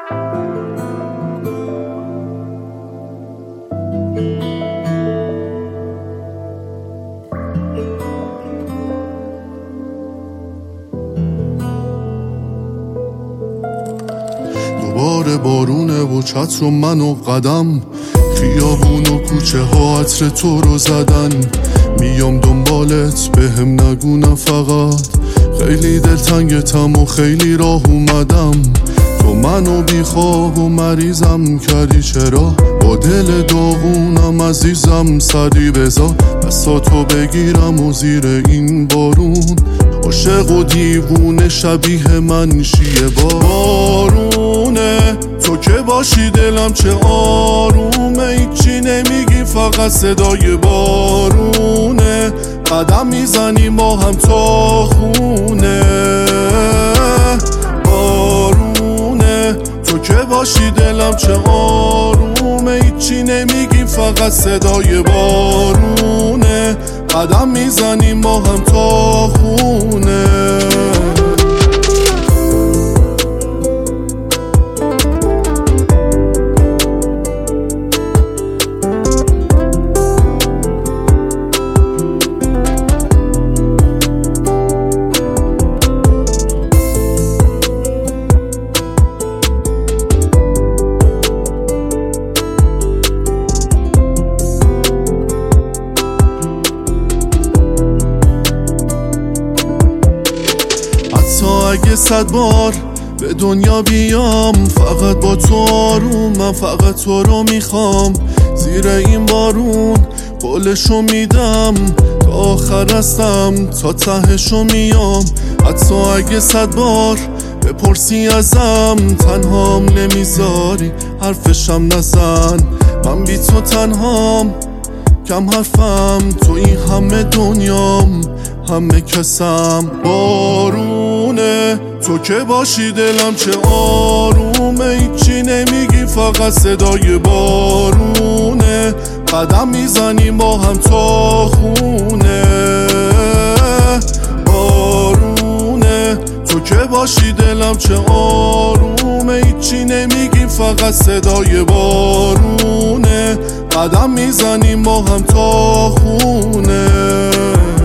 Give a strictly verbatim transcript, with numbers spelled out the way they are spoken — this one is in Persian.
دوباره بارونه و چتر و من و قدم، خیابون و کوچه ها عطر تو رو زدن. میام دنبالت بهم نگو فقط، خیلی دلتنگتم و خیلی راه اومدم. تو منو بیخواب و مریضم کردی، چرا با دل داغونم عزیزم سری بذار دستاتو بگیرم و زیر این بارون. عاشق و دیوونه شبیه من شیه بارونه، تو که باشی دلم چه آرومه. هیچی نمیگی فقط صدای بارونه، قدم میزنی ما هم تا خونه. بارونه تو که باشی دلم چه آرومه. هیچی نمیگی فقط صدای بارونه، قدم میزنی ما هم تا خونه. تا اگه صد بار به دنیا بیام، فقط با تو آرومم، فقط تو رو میخوام. زیر این بارون قولشو میدم، تا آخر هستم تا تهشو میام. حتی اگه صد بار بپرسی ازم، تنهام نمیذاری حرفشم نزن. من بی تو تنهام، کم حرفم، تو این همه دنیام، همه کسم. بارونه تو که باشی دلم چه آرومه. هیچی نمیگی فقط صدای بارونه، قدم میزنی ما هم تا خونه. بارونه تو که باشی دلم چه آرومه. هیچی نمیگی فقط صدای بارونه، قدم میزنی ما هم تا خونه.